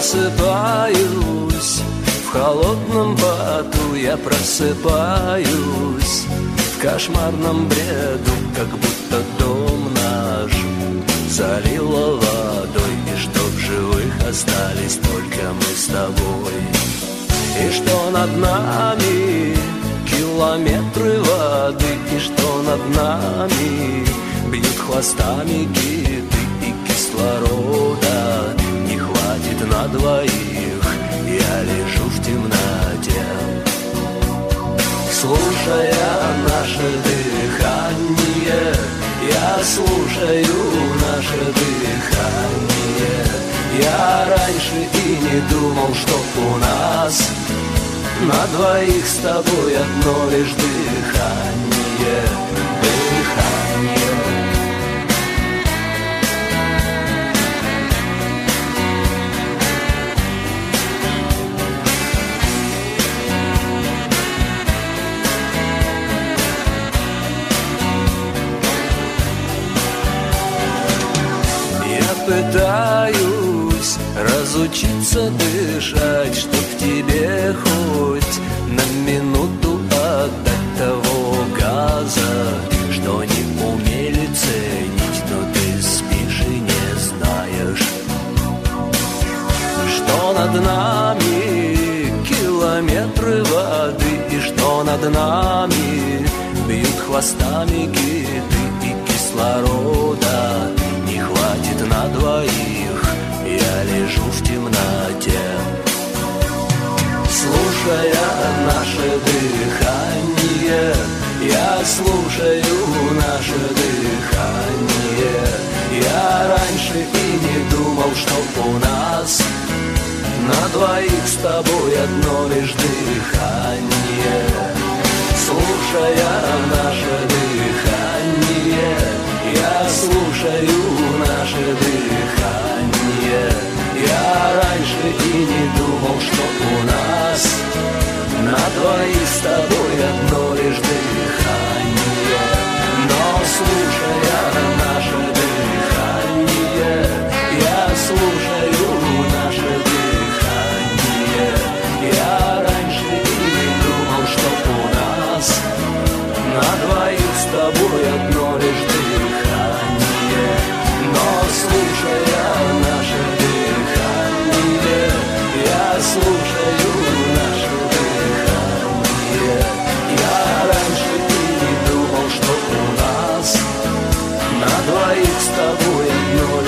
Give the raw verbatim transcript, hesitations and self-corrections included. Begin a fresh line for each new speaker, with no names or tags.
просыпаюсь, в холодном поту я просыпаюсь, в кошмарном бреду, как будто дом наш залило водой, и что в живых остались только мы с тобой. И что над нами километры воды, и что над нами бьют хвостами киты, и кислорода не хватит на двоих. Я лежу в темноте, слушая наше дыхание. Я слушаю наше дыхание. Я раньше и не думал, что у нас на двоих с тобой одно лишь дыхание. Дыхание. Пытаюсь разучиться дышать, чтоб тебе хоть на минуту отдать того газа, что не умели ценить, но ты спишь и не знаешь, что над нами километры воды, и что над нами бьют хвостами киты, и кислорода не хватит на двоих. Я лежу в темноте, слушая наше дыхание. Я слушаю наше дыхание. Я раньше и не думал, что у нас на двоих с тобой одно лишь дыхание. Слушая наше дыхание. Я слушаю наше дыхание. Я раньше и не думал, что у нас на двоих с тобой одно лишь дыхание. Но слушая наше дыхание, я слушаю наше дыхание. Я раньше и не думал, что у нас на двоих с тобой одно лишь дыхание. Но слушая наше дыхание, я слушаю наше дыхание. Я раньше и не думал, что у нас на двоих с тобой одно лишь